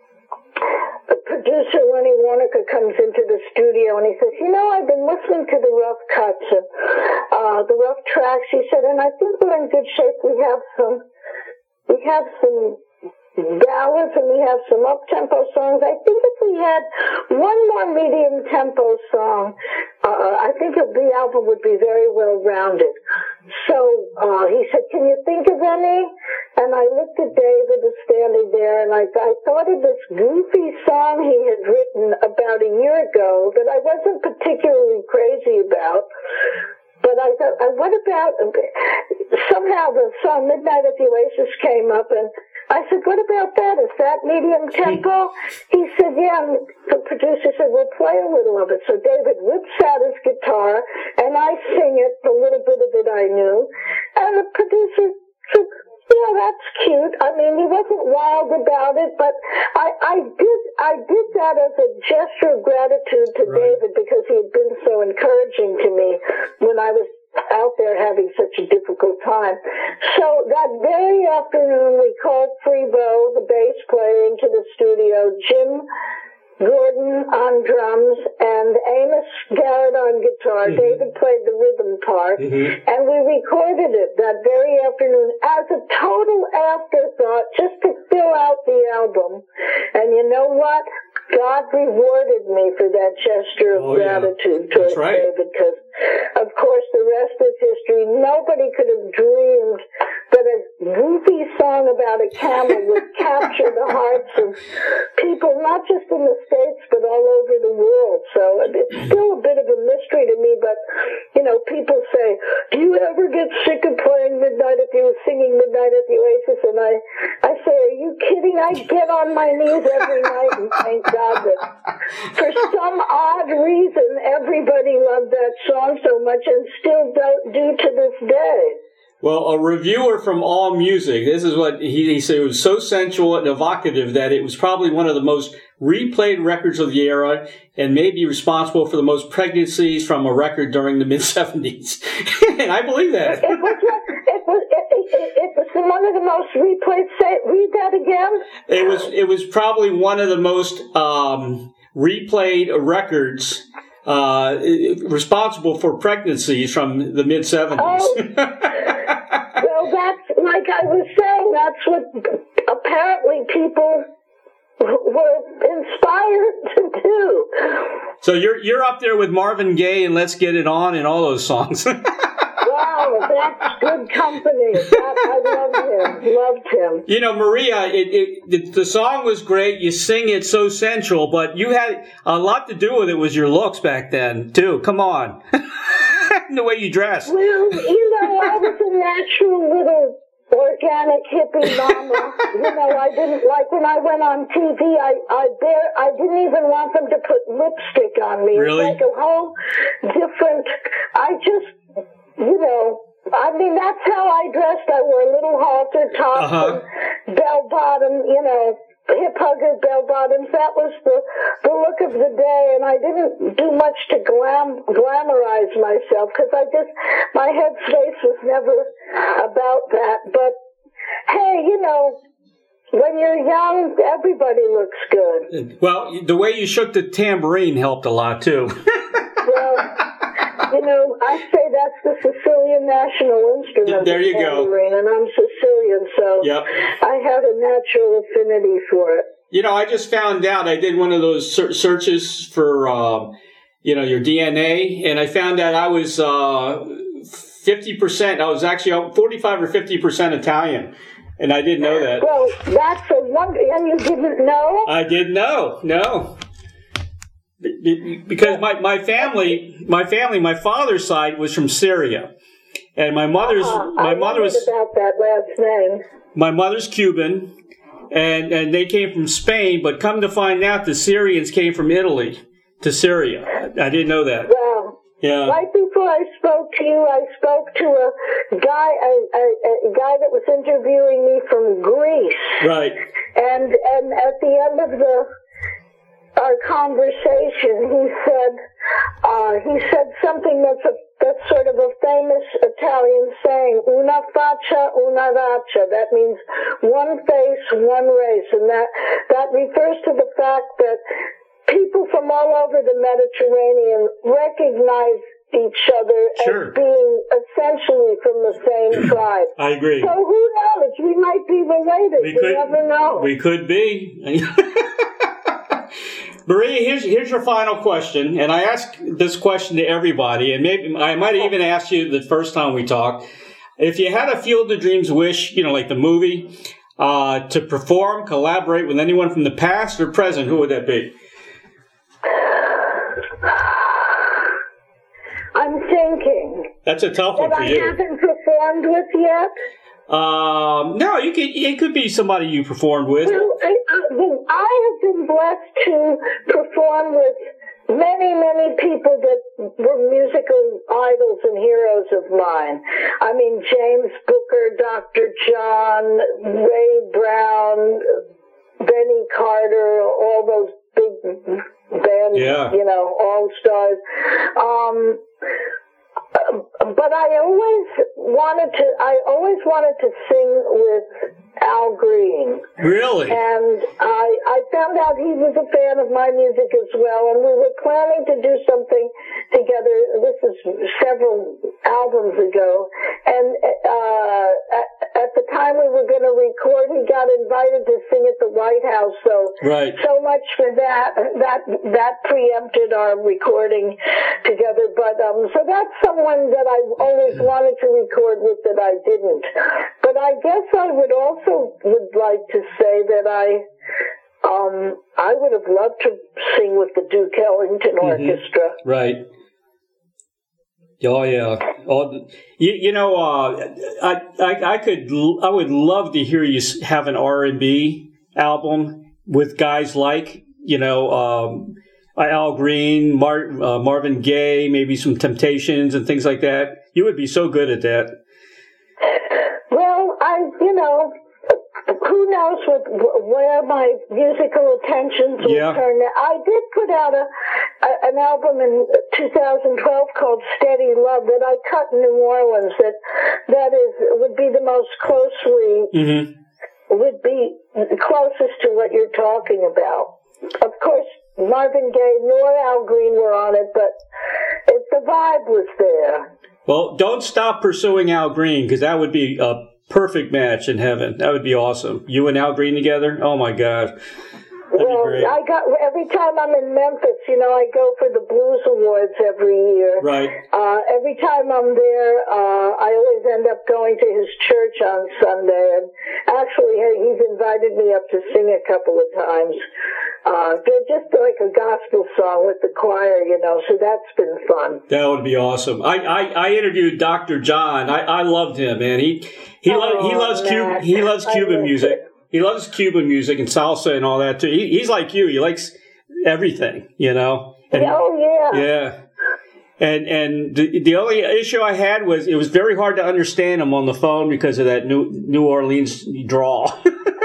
the producer, Lenny Waronker, comes into the studio and he says, you know, I've been listening to the rough cuts and uh, the rough tracks. He said, and I think we're in good shape. We have some, we have some ballads and we have some up-tempo songs. I think if we had one more medium-tempo song, uh, I think the album would be very well-rounded. So uh, he said, can you think of any? And I looked at David was standing there, and I, I thought of this goofy song he had written about a year ago that I wasn't particularly crazy about. But I thought, what about, somehow the song Midnight at the Oasis came up, and I said, what about that? Is that medium tempo? He said, yeah. And the producer said, we'll play a little of it. So David whips out his guitar, and I sing it, the little bit of it I knew. And the producer said, yeah, that's cute. I mean, he wasn't wild about it, but I, I did, I did that as a gesture of gratitude to right. David, because he had been so encouraging to me when I was out there having such a difficult time. So that very afternoon, we called Freebo, the bass player, into the studio. Jim Gordon on drums and Amos Garrett on guitar. Mm-hmm. David played the rhythm part. Mm-hmm. And we recorded it that very afternoon as a total afterthought just to fill out the album. And you know what? God rewarded me for that gesture of oh, gratitude yeah. towards right. David, because, of course, the rest is history. Nobody could have dreamed that a goofy song about a camel would capture the hearts of people, not just in the States, but all over the world. So it's still a bit of a mystery to me, but, you know, people say, do you ever get sick of playing Midnight at the singing Midnight at the Oasis, and I, I say, are you kidding? I get on my knees every night and thank God that for some odd reason everybody loved that song so much and still do, do to this day. Well, a reviewer from AllMusic, this is what he, he said, it was so sensual and evocative that it was probably one of the most replayed records of the era and may be responsible for the most pregnancies from a record during the mid-seventies. And I believe that. It was, it was, it, it, it was one of the most replayed. Say, read that again. It was, it was probably one of the most um, replayed records uh, responsible for pregnancies from the mid-seventies. Oh. Well, that's, like I was saying, that's what apparently people were inspired to do. So you're you're up there with Marvin Gaye and Let's Get It On and all those songs. Wow, that's good company. That, I loved him. Loved him. You know, Maria, it, it, it, the song was great. You sing it so sensual, but you had a lot to do with it was your looks back then, too. Come on. The way you dressed. Well, you know, I was a natural little organic hippie mama. You know, I didn't, like when I went on T V, I, I bare, I didn't even want them to put lipstick on me. Really? It's like a whole different, I just, you know, I mean, that's how I dressed. I wore a little halter top uh-huh. and bell bottom, you know, hip hugger, bell bottoms. That was the, the look of the day, and I didn't do much to glam, glamorize myself because I just, my headspace was never about that. But hey, you know, when you're young, everybody looks good. Well, the way you shook the tambourine helped a lot too. Well, you know, I say that's the Sicilian national instrument. There you the tambourine, go. And I'm Sicilian, so yep. I have a natural affinity for it. You know, I just found out, I did one of those ser- searches for, um, you know, your D N A, and I found out I was uh, fifty percent, I was actually forty-five or fifty percent Italian, and I didn't know that. Well, that's a wonder, and you didn't know? I didn't know, no. Because my, my family, my family, my father's side was from Syria, and my mother's, uh, my I mother was about that last name. My mother's Cuban, and and they came from Spain. But come to find out, the Syrians came from Italy to Syria. I didn't know that. Well, yeah. Right before I spoke to you, I spoke to a guy, a, a, a guy that was interviewing me from Greece. Right. And and at the end of the our conversation, he said, uh, he said something that's a, that's sort of a famous Italian saying, una faccia, una razza. That means one face, one race. And that, that refers to the fact that people from all over the Mediterranean recognize each other sure. as being essentially from the same tribe. I agree. So who knows? We might be related. We you could, never know. We could be. Maria, here's here's your final question, and I ask this question to everybody, and maybe I might even ask you the first time we talked. If you had a Field of Dreams wish, you know, like the movie, uh, to perform, collaborate with anyone from the past or present, who would that be? I'm thinking. That's a tough one that for I you. haven't performed with yet. Um, no, you could. It could be somebody you performed with. Well, I, I have been blessed to perform with many, many people that were musical idols and heroes of mine. I mean, James Booker, Doctor John, Ray Brown, Benny Carter, all those big bands, yeah. you know, all stars. Um, but I always wanted to, I always wanted to sing with Al Green. Really? And I, I found out he was a fan of my music as well, and we were planning to do something together. This is several albums ago. And uh, at, at the time we were going to record, he got invited to sing at the White House. So, right. so much for that. That that preempted our recording together. But um, so that's someone that I always wanted to record with that I didn't. But I guess I would also would like to say that I um I would have loved to sing with the Duke Ellington mm-hmm. Orchestra. Right. Oh yeah. Oh, you, you know, uh, I, I I could I would love to hear you have an R and B album with guys like, you know, um, Al Green, Mar- uh, Marvin Gaye, maybe some Temptations and things like that. You would be so good at that. Well, I, you know, who knows what, where my musical attentions will Yeah. turn. I did put out a, a an album in two thousand twelve called Steady Love that I cut in New Orleans. That that is would be the most closely Mm-hmm. would be closest to what you're talking about. Of course, Marvin Gaye nor Al Green were on it, but it, the vibe was there. Well, don't stop pursuing Al Green, because that would be a perfect match in heaven. That would be awesome. You and Al Green together? Oh, my God. That'd Well, be great. I got every time I'm in Memphis, you know, I go for the Blues Awards every year. Right. Uh, every time I'm there, uh, I always end up going to his church on Sunday, and actually, hey, he's invited me up to sing a couple of times. Uh, they're just like a gospel song with the choir, you know, so that's been fun. That would be awesome. I, I, I interviewed Doctor John. I, I loved him, man. He he, Oh, lo- he loves Cuban Matt. he loves I Cuban miss music. it. He loves Cuban music and salsa and all that too. He, he's like you. He likes everything, you know. And, Oh, yeah. yeah. And and the the only issue I had was it was very hard to understand him on the phone because of that New New Orleans drawl.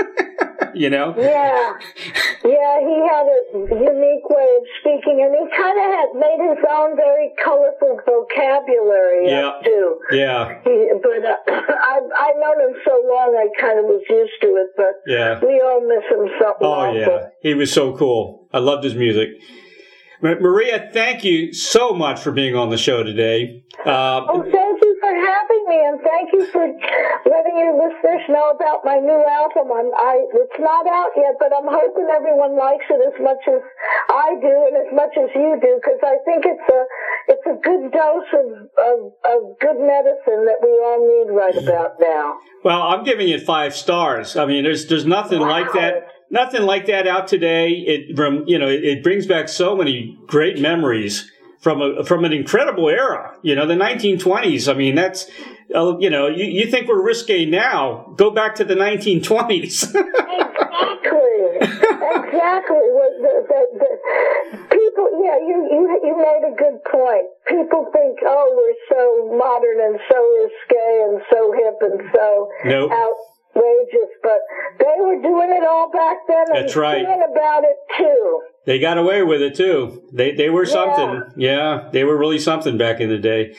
You know? Yeah. Yeah, he had a unique way of speaking, and he kind of had made his own very colorful vocabulary Yeah. up, too. Yeah. He, but uh, I've, I've known him so long, I kind of was used to it, but Yeah. we all miss him something Oh, awful. yeah. He was so cool. I loved his music. Ma- Maria, thank you so much for being on the show today. Uh, Oh, thank you for having me, and thank you for letting your listeners know about my new album. I'm, I, it's not out yet, but I'm hoping everyone likes it as much as I do and as much as you do, because I think it's a it's a good dose of, of, of good medicine that we all need right about now. well, I'm giving it five stars. I mean, there's there's nothing Wow. like that. Nothing like that out today. It from you know it, it brings back so many great memories from a from an incredible era. You know, the nineteen twenties. I mean, that's uh, you know you, you think we're risque now? Go back to the nineteen twenties. Exactly. Exactly. What the, the, the people, yeah, you, you you made a good point. People think, oh, we're so modern and so risque and so hip and so Nope. outrageous, but they were doing it all back then and That's right. singing about it too. They got away with it too. They they were something. Yeah, they were really something back in the day.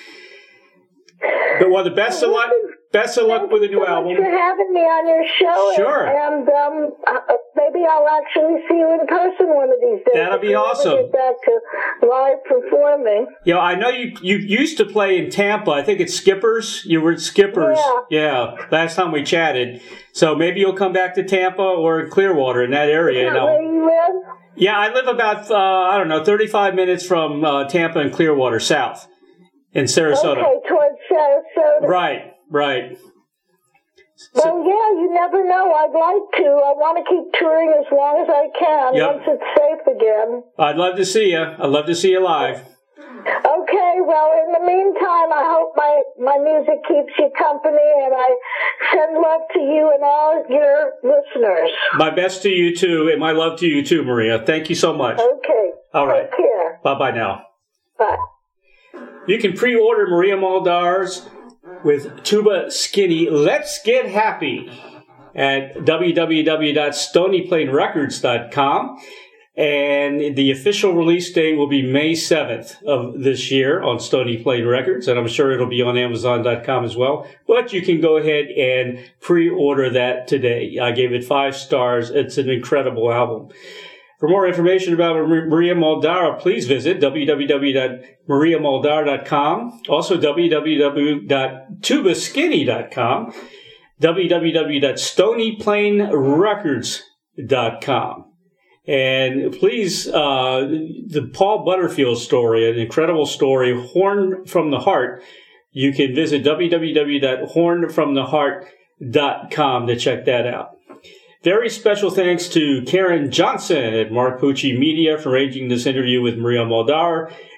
But well, the best of luck. Best of luck with the new Thank album. you so much for having me on your show. Sure. And, and um, uh, maybe I'll actually see you in person one of these days. That'll be if we ever awesome. Get back to live performing. You know, I know you you used to play in Tampa. I think it's Skippers. You were at Skippers. Yeah. Yeah. Last time we chatted. So maybe you'll come back to Tampa or Clearwater in that area. Is and that I'll- where you live? yeah, I live about uh, I don't know thirty-five minutes from uh, Tampa and Clearwater South in Sarasota. Okay, towards Sarasota. Right. Right. Well, yeah, you never know. I'd like to. I want to keep touring as long as I can, Yep. once it's safe again. I'd love to see you. I'd love to see you live. Okay, well, in the meantime, I hope my, my music keeps you company, and I send love to you and all your listeners. My best to you too, and my love to you too, Maria. Thank you so much. Okay. All right. Take care. Bye bye now. Bye. You can pre-order Maria Muldaur's with Tuba Skinny Let's Get Happy at w w w dot stony plain records dot com. And the official release date will be May seventh of this year on Stony Plain Records, and I'm sure it'll be on amazon dot com as well. But you can go ahead and pre-order that today. I gave it five stars. It's an incredible album. For more information about Maria Muldaur, please visit w w w dot maria muldaur dot com, also w w w dot tuba skinny dot com, w w w dot stony plain records dot com. And please, uh, the Paul Butterfield story, an incredible story, Horn from the Heart. You can visit w w w dot horn from the heart dot com to check that out. Very special thanks to Karen Johnson at Mark Pucci Media for arranging this interview with Maria Muldaur.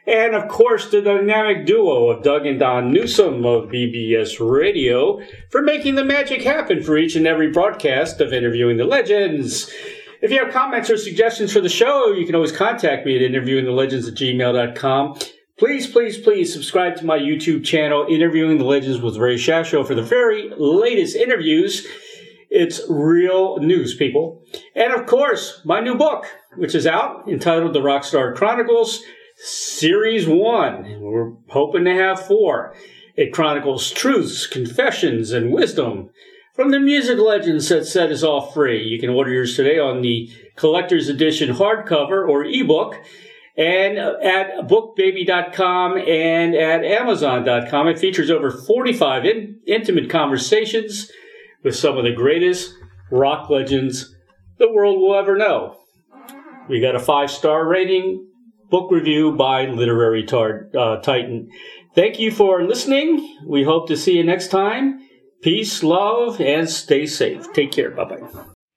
And, of course, the dynamic duo of Doug and Don Newsom of B B S Radio for making the magic happen for each and every broadcast of Interviewing the Legends. If you have comments or suggestions for the show, you can always contact me at interviewing the legends at gmail dot com. Please, please, please subscribe to my YouTube channel, Interviewing the Legends with Ray Shasho, for the very latest interviews. It's real news, people. And, of course, my new book, which is out, entitled The Rockstar Chronicles, Series one. We're hoping to have four. It chronicles truths, confessions, and wisdom from the music legends that set us all free. You can order yours today on the collector's edition hardcover or ebook, and at book baby dot com and at amazon dot com. It features over forty-five in- intimate conversations with some of the greatest rock legends the world will ever know. We got a five-star rating. Book review by Literary Tar- uh, Titan. Thank you for listening. We hope to see you next time. Peace, love, and stay safe. Take care. Bye-bye.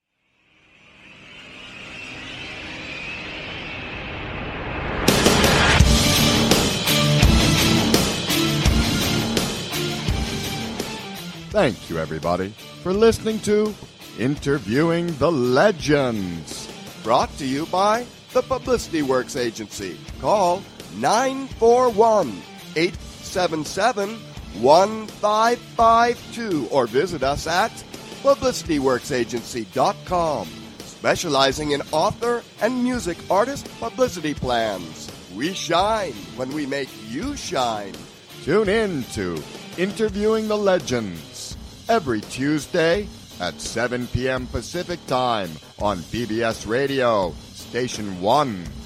Thank you, everybody, for listening to Interviewing the Legends. Brought to you by the Publicity Works Agency. Call nine four one, eight seven seven, one five five two or visit us at publicity works agency dot com, specializing in author and music artist publicity plans. We shine when we make you shine. Tune in to Interviewing the Legends every Tuesday at seven p.m. Pacific Time on B B S Radio, Station one.